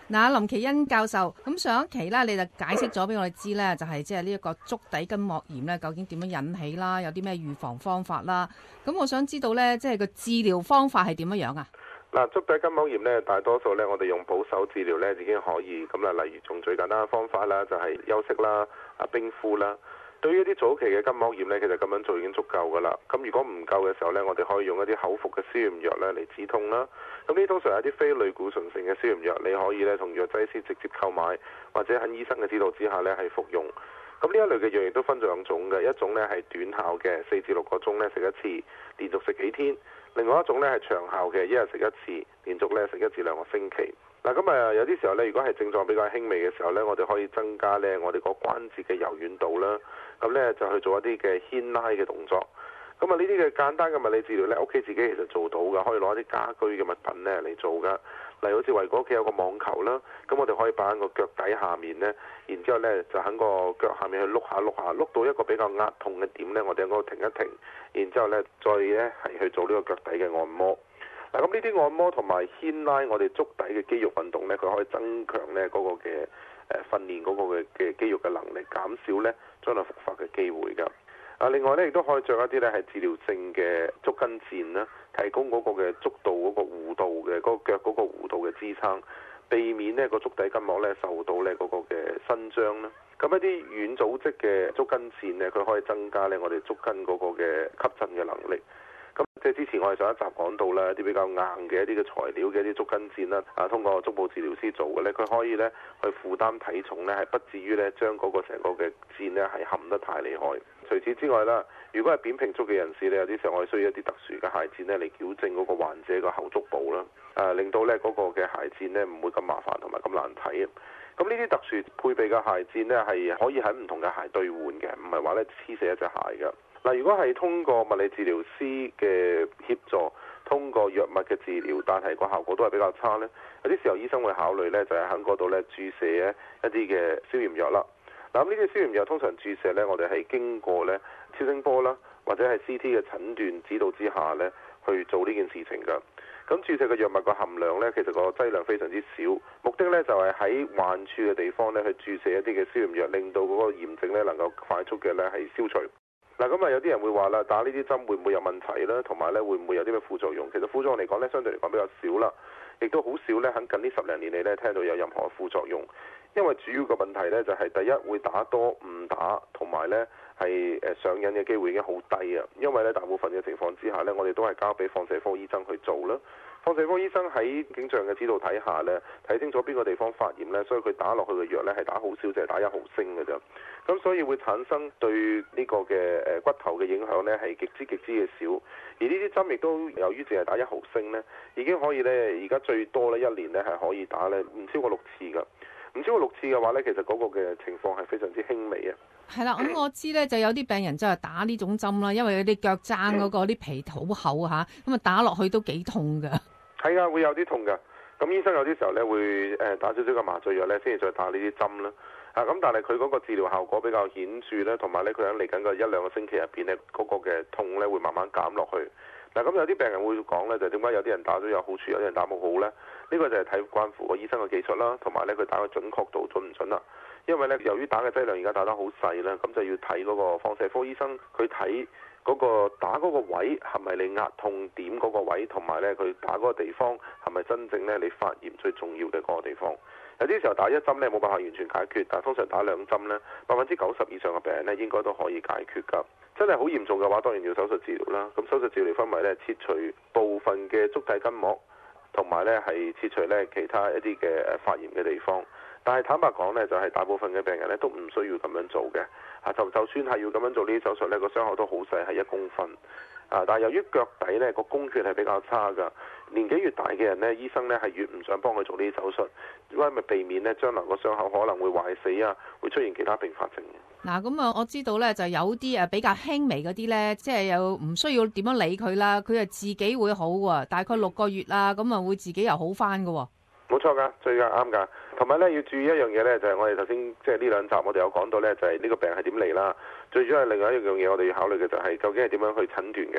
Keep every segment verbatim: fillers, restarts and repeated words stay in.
嗱，林奇恩教授，咁上一期咧，你就解釋咗俾我哋知咧，就係即係呢一個足底筋膜炎咧，究竟點樣引起啦？有啲咩預防方法啦？咁我想知道咧，即係個治療方法係點樣樣啊？ 嗱，足底筋膜炎咧，大多數咧，我哋用保守治療咧已經可以。咁啦，例如用最簡單嘅方法啦，就係休息啦、啊冰敷啦。對於一啲早期嘅筋膜炎咧，其實咁樣做已經足夠噶啦。咁如果唔夠嘅時候咧，我哋可以用一啲口服嘅消炎藥咧嚟止痛啦。咁呢通常係一啲非類固醇性嘅消炎藥，你可以咧同藥劑師直接購買，或者喺醫生嘅指導之下咧係服用。咁呢一類嘅藥亦都分咗兩種嘅，一種咧係短效嘅，四至六個鐘咧食一次，連續食幾天；另外一種咧係長效嘅，一日食一次，連續咧食一至兩個星期。嗱，咁啊有啲時候咧，如果係症狀比較輕微嘅時候咧，我哋可以增加咧我哋個關節嘅柔軟度啦。咁咧就去做一啲嘅牽拉嘅動作。咁啊呢啲嘅簡單嘅物理治療咧，屋企自己其實做到㗎，可以攞一啲家居嘅物品咧嚟做㗎。例如好似維哥屋企有個網球啦，咁我哋可以擺喺個腳底下面咧，然之後咧就喺個腳下面去碌下碌下，碌到一個比較壓痛嘅點咧，我哋喺嗰度停一停，然之後咧再咧係去做呢個腳底嘅按摩。嗱，咁呢啲按摩同埋牽拉我哋足底嘅肌肉運動咧，佢可以增強咧嗰個嘅誒訓練嗰個嘅嘅肌肉嘅能力，減少咧將來復發嘅機會㗎。啊，另外咧亦都可以着一啲咧係治療性嘅足跟墊啦，提供嗰個嘅足度嗰個弧度嘅嗰個腳嗰個弧度嘅支撐，避免呢個足底筋膜咧受到咧嗰個嘅伸張啦。咁一啲軟組織嘅足跟墊咧，佢可以增加咧我哋足跟嗰個嘅吸震嘅能力。咁即係之前我哋上一集講到啦，一啲比較硬嘅一啲嘅材料嘅一啲足跟墊啦，啊通過足部治療師做嘅咧，佢可以咧去負擔體重咧，係不至於咧將嗰個成個嘅墊咧係冚得太厲害。除此之外啦，如果係扁平足嘅人士咧，有啲時候我哋需要一啲特殊嘅鞋墊咧嚟矯正嗰個患者個後足部啦，啊令到咧嗰個嘅鞋墊咧唔會咁麻煩同埋咁難睇。咁呢啲特殊配備嘅鞋墊咧係可以喺唔同嘅鞋對換嘅，唔係話咧黐死一隻鞋㗎。嗱，如果係通過物理治療師嘅協助，通過藥物嘅治療，但係個效果都係比較差呢，有啲時候醫生會考慮呢，就係喺嗰度呢注射咧一啲嘅消炎藥啦。嗱，咁呢啲消炎藥通常注射呢，我哋係經過呢超聲波啦，或者係 C T 嘅診斷指導之下呢去做呢件事情㗎。咁注射嘅藥物個含量呢，其實個劑量非常之少，目的呢就係喺患處嘅地方呢去注射一啲嘅消炎藥，令到嗰個炎症呢能夠快速嘅呢係消除。嗱，咁啊有啲人會話啦，打呢啲針會唔會有問題啦？同埋咧會唔會有啲咩副作用？其實副作用嚟講咧，相對嚟講比較少啦，亦都好少咧喺近呢十零年嚟咧聽到有任何副作用。因為主要嘅問題咧就係第一會打多唔打，同埋咧係誒上癮嘅機會已經好低啊。因為咧大部分嘅情況之下咧，我哋都係交俾放射科醫生去做啦。放射科醫生喺影像嘅指導睇下咧，睇清楚邊個地方發炎咧，所以佢打落去嘅藥咧係打好少，就係打一毫升嘅啫。咁所以會產生對呢個嘅誒骨頭嘅影響咧係極之極之嘅少。而呢啲針亦都由於淨係打一毫升咧，已經可以咧而家最多咧一年咧係可以打咧唔超過六次㗎。唔超過六次嘅話咧，其實嗰個嘅情況係非常之輕微啊。 係啦，咁我知咧就有啲病人就係打呢種針啦，因為佢啲腳踭嗰個啲皮好厚嚇，咁啊打落去都幾痛㗎。 係啊，會有啲痛㗎。咁醫生有啲時候咧會誒打少少嘅麻醉藥咧，先至再打呢啲針啦。啊，咁但係佢嗰個治療效果比較顯著咧，同埋咧佢喺嚟緊嘅一兩個星期入邊咧，嗰個嘅痛咧會慢慢減落去。嗱，咁有啲病人會講咧，就係點解有啲人打咗有好處，有啲人打冇好咧？呢個就係睇關乎個醫生嘅技術啦，同埋咧佢打嘅準確度準唔準啦。因為咧由於打嘅劑量而家打得好細啦，咁就要睇嗰個放射科醫生佢睇嗰個打嗰個位係咪你壓痛點嗰個位，同埋咧佢打嗰個地方係咪真正咧你發炎最重要嘅嗰個地方。有啲時候打一針咧冇辦法完全解決，但係通常打兩針咧，百分之九十以上嘅病人咧應該都可以解決㗎。真係好嚴重嘅話，當然要手術治療啦。咁手術治療分為咧切除部分嘅足底筋膜，同埋咧係切除咧其他一啲嘅誒發炎嘅地方。但係坦白講咧，就係、是、大部分嘅病人咧都唔需要咁樣做嘅。啊，就就算係要咁樣做呢啲手術咧，個傷口都好細，係一公分。啊，但係由於腳底咧個供血係比較差㗎，年紀越大嘅人咧，醫生咧係越唔想幫佢做呢啲手術，因為咪避免咧將來個傷口可能會壞死啊，會出現其他併發症嘅。 嗱，咁啊，我知道咧就有啲誒比較輕微嗰啲咧，即係又唔需要點樣理佢啦，佢係自己會好喎，大概六個月啦，咁啊會自己又好返㗎喎。 冇錯㗎，最㗎啱㗎。同埋咧要注意一樣嘢咧，就係、是、我哋頭先即係呢兩集我哋有講到咧，就係、是、呢個病係點嚟啦。最主要係另外一樣嘢，我哋要考慮嘅就係究竟係點樣去診斷嘅。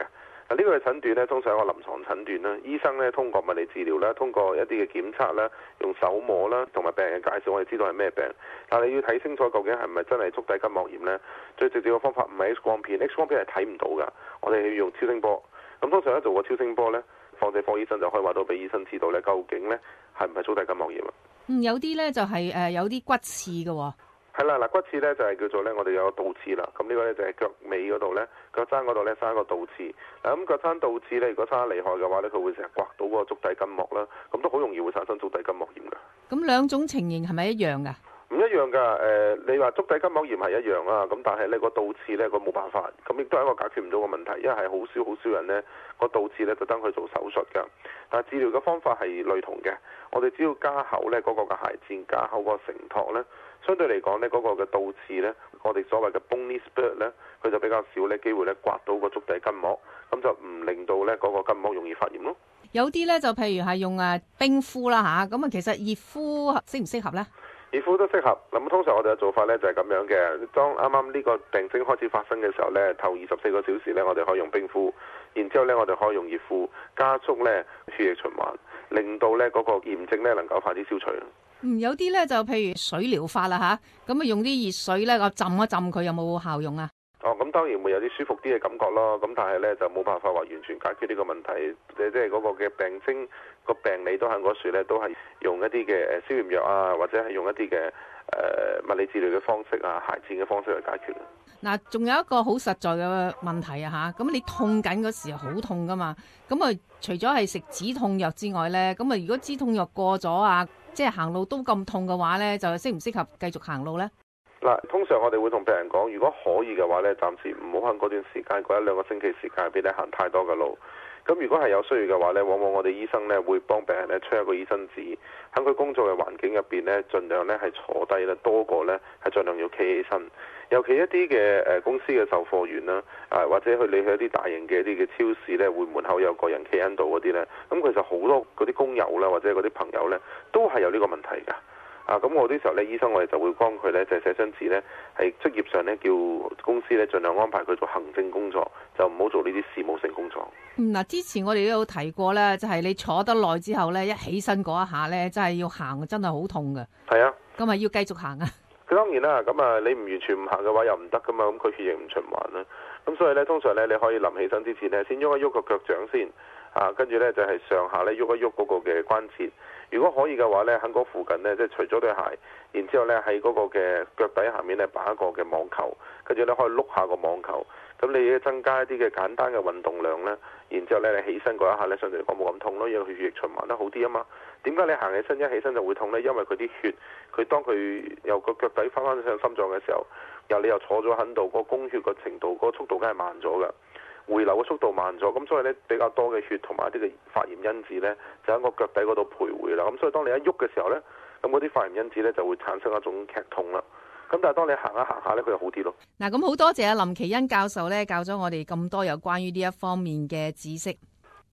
呢個嘅診斷咧，通常係一個臨床診斷啦。醫生咧通過物理治療啦，通過一啲嘅檢測啦，用手摸啦，同埋病人嘅介紹，我哋知道係咩病。但係你要睇清楚究竟係咪真係足底筋膜炎呢？最直接嘅方法唔係 X 光片 ，X 光片係睇唔到㗎。我哋要用超聲波。咁通常咧做個超聲波呢，放射科醫生就可以話到俾醫生知道咧，究竟呢係唔係足底筋膜炎啊？ 嗯，有啲咧就係誒有啲骨刺嘅喎。 係啦，嗱骨刺咧就係叫做咧，我哋有個倒刺啦。咁呢個咧就係腳尾嗰度咧，腳踭嗰度咧生一個倒刺。嗱咁腳踭倒刺咧，如果生得厲害嘅話咧，佢會成日刮到嗰個足底筋膜啦，咁都好容易會產生足底筋膜炎㗎。 咁兩種情形係咪一樣㗎？ 唔一樣㗎，誒、呃，你話足底筋膜炎係一樣啦，咁但係呢個倒刺呢，佢冇辦法，咁亦都係一個解決唔到嘅問題，因為係好少好少人呢個倒刺呢特登去做手術㗎。但係治療嘅方法係類同嘅，我哋只要加厚呢嗰個嘅鞋墊，加厚個承托呢，相對嚟講呢嗰個嘅倒刺呢，我哋所謂嘅 bony spur 呢，佢就比較少呢機會呢刮到個足底筋膜，咁就唔令到呢嗰個筋膜容易發炎咯。 有啲呢，就譬如係用誒冰敷啦嚇，咁啊其實熱敷適唔適合呢？ 熱敷都適合，咁通常我哋嘅做法呢就係咁樣嘅。當啱啱呢個病徵開始發生嘅時候呢，頭二十四個小時呢，我哋可以用冰敷，然之後呢，我哋可以用熱敷，加速呢血液循環，令到呢嗰個炎症呢能夠快啲消除。 嗯，有啲呢，就譬如水療法啦吓，咁啊用啲熱水呢，我浸一浸佢有冇效用啊？ 哦，咁當然會有啲舒服啲嘅感覺咯，咁但係呢，就冇辦法話完全解決呢個問題，即係嗰個嘅病徵個病理都喺嗰處呢，都係用一啲嘅誒消炎藥啊，或者係用一啲嘅誒物理治療嘅方式啊、鞋墊嘅方式去解決。 嗱，仲有一個好實在嘅問題啊吓，咁你痛緊嗰時好痛噶嘛，咁啊除咗係食止痛藥之外呢，咁啊如果止痛藥過咗啊，即係行路都咁痛嘅話呢，就適唔適合繼續行路呢？ 嗱，通常我哋會同病人講，如果可以嘅話咧，暫時唔好喺嗰段時間嗰一兩個星期時間俾你行太多嘅路。咁如果係有需要嘅話咧，往往我哋醫生咧會幫病人咧出一個醫生紙，喺佢工作嘅環境入邊咧，盡量咧係坐低咧，多過咧係盡量要企起身。尤其一啲嘅誒公司嘅售貨員啦，啊或者去你去一啲大型嘅一啲嘅超市咧，會門口有個人企喺度嗰啲咧，咁其實好多嗰啲工友啦，或者嗰啲朋友咧，都係有呢個問題㗎。啊，咁我啲時候咧，醫生我哋就會幫佢咧，就係寫張紙咧，係職業上咧叫公司咧盡量安排佢做行政工作，就唔好做呢啲事務性工作。 嗯，嗱，之前我哋都有提過咧，就係你坐得耐之後咧，一起身嗰一下咧，真係要行，真係好痛㗎。 係啊， 咁啊要繼續行啊。 佢當然啦，咁啊你唔完全唔行嘅話又唔得噶嘛，咁佢血液唔循環啦。咁所以咧，通常咧你可以臨起身之前咧，先喐一喐個腳掌先，啊，跟住咧就係上下咧喐一喐嗰個嘅關節。如果可以嘅話咧，喺嗰附近咧，即係除咗對鞋，然之後咧喺嗰個嘅腳底下面咧擺一個嘅網球，跟住咧可以碌下個網球。咁你增加一啲嘅簡單嘅運動量咧，然之後咧你起身嗰一下咧，相對嚟講冇咁痛咯，因為佢血液循環得好啲啊嘛。點解你行起身一起身就會痛咧？因為佢啲血，佢當佢由個腳底翻翻上心臟嘅時候，又你又坐咗喺度，個供血個程度、個速度梗係慢咗㗎。回流嘅速度慢咗，咁所以咧比較多嘅血同埋一啲嘅發炎因子咧，就喺個腳底嗰度徘徊啦。咁所以當你一喐嘅時候咧，咁嗰啲發炎因子咧就會產生一種劇痛啦。咁但係當你行下行下咧，佢就好啲咯。 嗱，咁好多謝阿林奇恩教授咧教咗我哋咁多有關於呢一方面嘅知識。